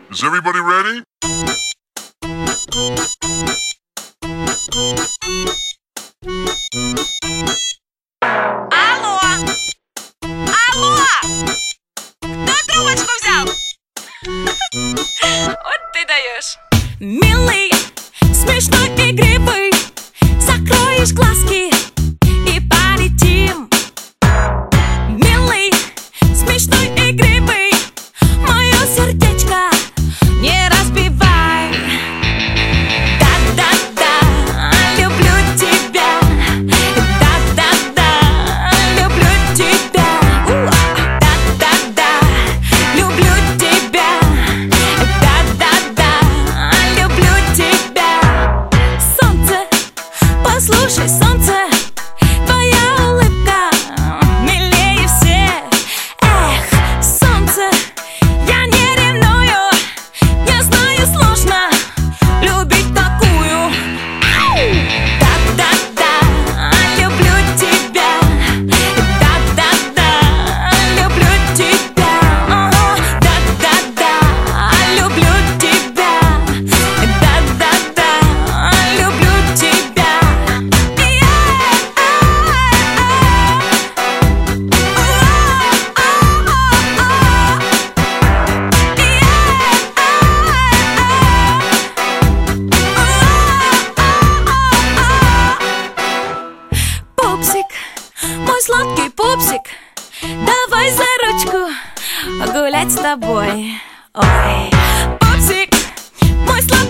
Is everybody ready? Алло! Алло! Кто трубочку взял? Вот ты даешь. Милый, смешной, игривый, закроешь глазки и полетим. Милый, смешной, игривый, мое сердечко не разбивай. Да-да-да, люблю тебя. Да-да-да, люблю тебя. Да-да-да, люблю тебя. Да-да-да, люблю тебя. Солнце, послушай, солнце, твоя улыбка милее всех. Эх, солнце, я не ревную, я знаю, сложно любить такую. Да-да-да, люблю тебя. Да-да-да, люблю тебя. Да-да-да, люблю тебя. Да-да-да, люблю тебя. Пупсик, мой сладкий пупсик, давай за ручку гулять с тобой. Ой, пупсик, мой сладкий